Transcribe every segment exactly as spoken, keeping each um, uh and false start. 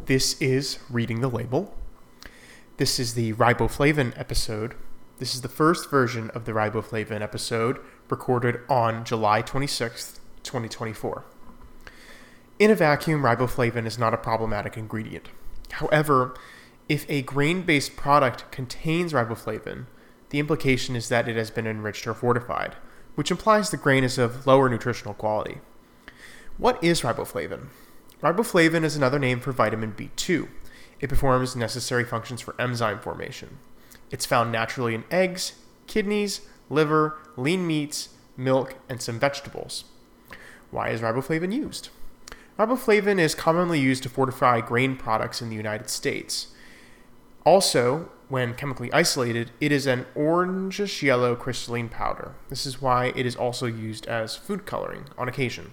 this is Reading the Label. This is the riboflavin episode. This is the first version of the riboflavin episode recorded on July twenty-sixth, twenty twenty-four. In a vacuum, riboflavin is not a problematic ingredient. However, if a grain-based product contains riboflavin, the implication is that it has been enriched or fortified, which implies the grain is of lower nutritional quality. What is riboflavin? Riboflavin is another name for vitamin B two. It performs necessary functions for enzyme formation. It's found naturally in eggs, kidneys, liver, lean meats, milk, and some vegetables. Why is riboflavin used? Riboflavin is commonly used to fortify grain products in the United States. Also, when chemically isolated, it is an orangish-yellow crystalline powder. This is why it is also used as food coloring on occasion.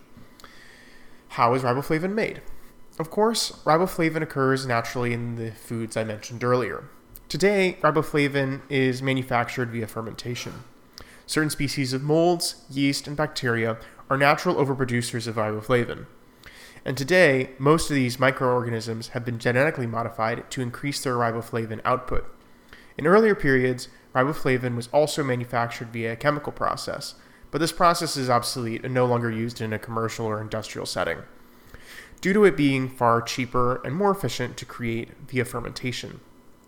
How is riboflavin made? Of course, riboflavin occurs naturally in the foods I mentioned earlier. Today, riboflavin is manufactured via fermentation. Certain species of molds, yeast, and bacteria are natural overproducers of riboflavin. And today, most of these microorganisms have been genetically modified to increase their riboflavin output. In earlier periods, riboflavin was also manufactured via a chemical process, but this process is obsolete and no longer used in a commercial or industrial setting, due to it being far cheaper and more efficient to create via fermentation.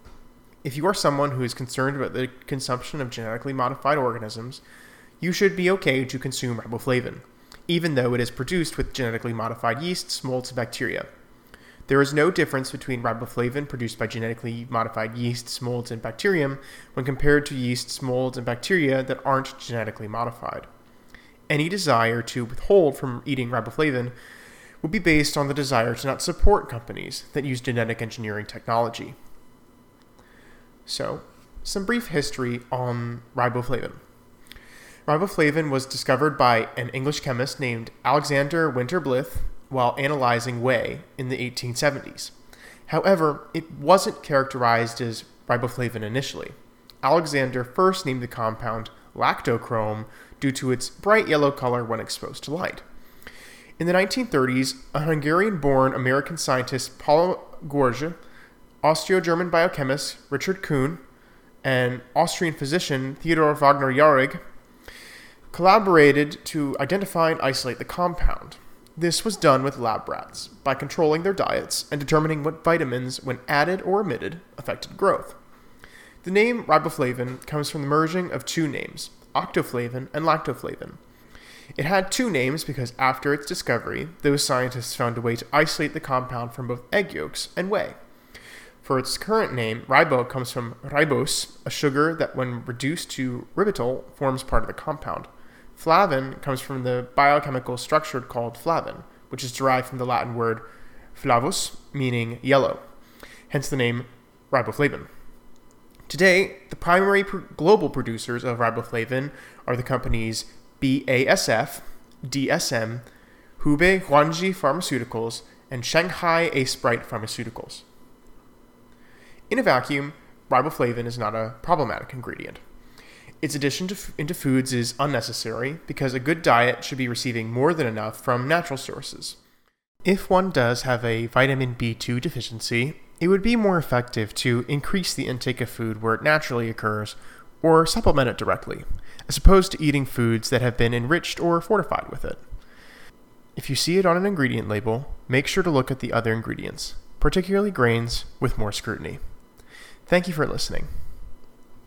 If you are someone who is concerned about the consumption of genetically modified organisms, you should be okay to consume riboflavin, even though it is produced with genetically modified yeasts, molds, and bacteria. There is no difference between riboflavin produced by genetically modified yeasts, molds, and bacterium when compared to yeasts, molds, and bacteria that aren't genetically modified. Any desire to withhold from eating riboflavin would be based on the desire to not support companies that use genetic engineering technology. So, some brief history on riboflavin. Riboflavin was discovered by an English chemist named Alexander Winter Blythe while analyzing whey in the eighteen seventies. However, it wasn't characterized as riboflavin initially. Alexander first named the compound lactochrome due to its bright yellow color when exposed to light. In the nineteen thirties, a Hungarian-born American scientist, Paul Gorge, Austro-German biochemist Richard Kuhn, and Austrian physician Theodor Wagner-Jauregg collaborated to identify and isolate the compound. This was done with lab rats by controlling their diets and determining what vitamins, when added or omitted, affected growth. The name riboflavin comes from the merging of two names, octoflavin and lactoflavin. It had two names because after its discovery, those scientists found a way to isolate the compound from both egg yolks and whey. For its current name, ribo comes from ribose, a sugar that when reduced to ribitol forms part of the compound. Flavin comes from the biochemical structure called flavin, which is derived from the Latin word flavus, meaning yellow, hence the name riboflavin. Today, the primary pr- global producers of riboflavin are the companies B A S F, D S M, Hubei Huanji Pharmaceuticals, and Shanghai A-Sprite Pharmaceuticals. In a vacuum, riboflavin is not a problematic ingredient. Its addition to f- into foods is unnecessary because a good diet should be receiving more than enough from natural sources. If one does have a vitamin B two deficiency, it would be more effective to increase the intake of food where it naturally occurs or supplement it directly, as opposed to eating foods that have been enriched or fortified with it. If you see it on an ingredient label, make sure to look at the other ingredients, particularly grains, with more scrutiny. Thank you for listening.